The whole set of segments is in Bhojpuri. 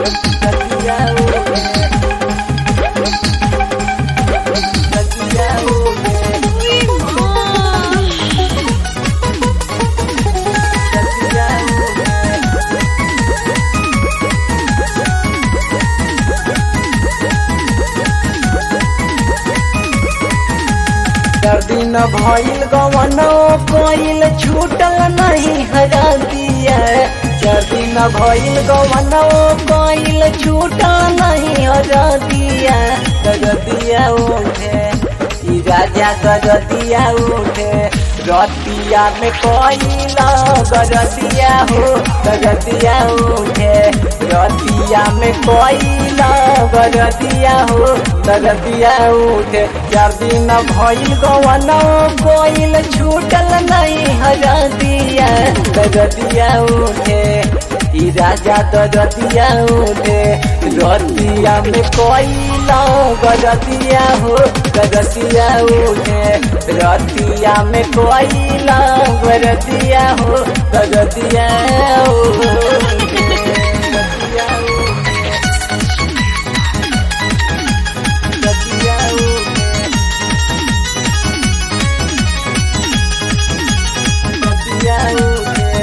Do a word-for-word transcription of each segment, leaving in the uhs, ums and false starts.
रतिया उठे रतिया उठे रतिया चार दिन भइल गवनो कोइल छूटल नहीं हरदिया चार दिन भइल गवनो कोइल छूटल नहीं हरदिया गरदिया उठे ई राजा गरदिया उठे रतिया में कोइला गरदिया हो गरदिया उठे रतिया में कोइला गरदिया हो गरदिया उठे चार दिन भइल गवनो कोइल छूटल नहीं हरदिया गरदिया उठे ई राजा गरदिया उठे रतिया में कोइला गरदिया हो गरदिया उठे रतिया में कोइला गरदिया हो गरदिया उठे रतिया उठे रतिया उठे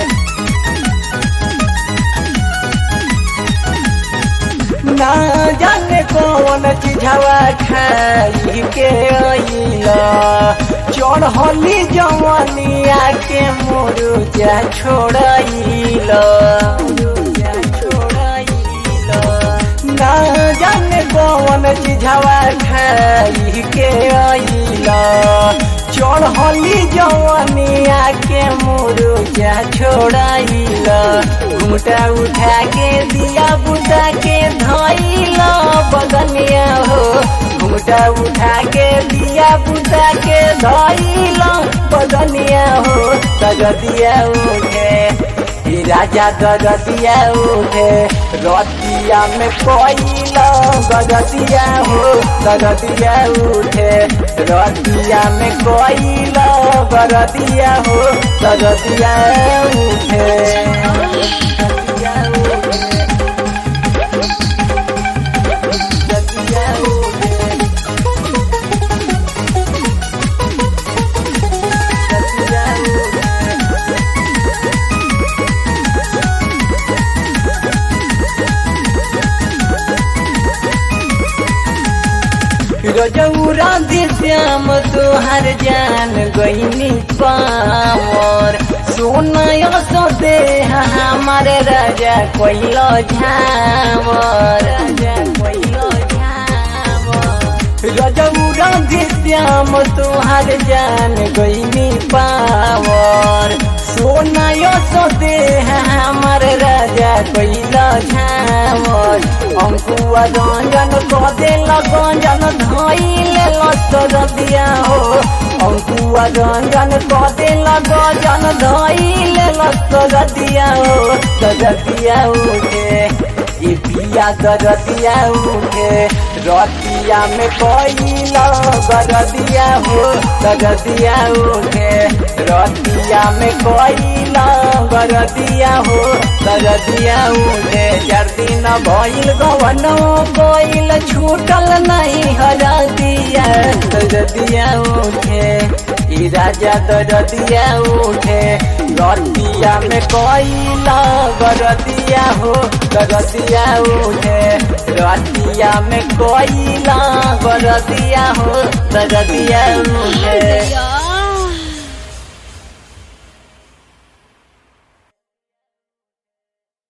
ना जाने कौन चीजवा खाई के अइला चढ़ली जवनिया के मुरुजा छोड़ाइला मुरुजा छोड़ाइला ना जाने कौन चीजवा खाई के अइला चढ़ली जवनिया के मुरुजा छोड़ाइला घुमटा उठा के दिया बुता के धइला बगनिया हो घुमटा उठा के दिया बुता के धइला बगनिया हो गरदिया उठे ई राजा गरदिया उठे रतिया में कोइला गरदिया हो गरदिया उठे रतिया में कोइला गरदिया हो गरदिया उठे रतिया उठे रतिया उठे रतिया रजौरा दे श्याम तोहर जान गईनी पावर सोना सो दे हमार राजा कोइलो झावर राजा कोइलो झावर रजौरा दे श्याम तोहर जान गईनी पावर सोना सो दे हमार राजा कोइलो झावर अंकुआ रंजन कदे लगंजन धइले लस्तर दिया हो अंकुआ रंजन कदे लगंजन धइले लस्तर दिया हो गरदिया उठे ये पिया गरदिया उठे रतिया में कोइला गरदिया हो गरदिया उठे रतिया में कोइला गरदिया हो गरदिया उठे चार दिन भइल गवनो कोइल छूटल नहीं हरदिया गरदिया उठे ई राजा गरदिया उठे रतिया में कोइला गरदिया हो गरदिया उठे रतिया में कोइला गरदिया हो गरदिया उठे।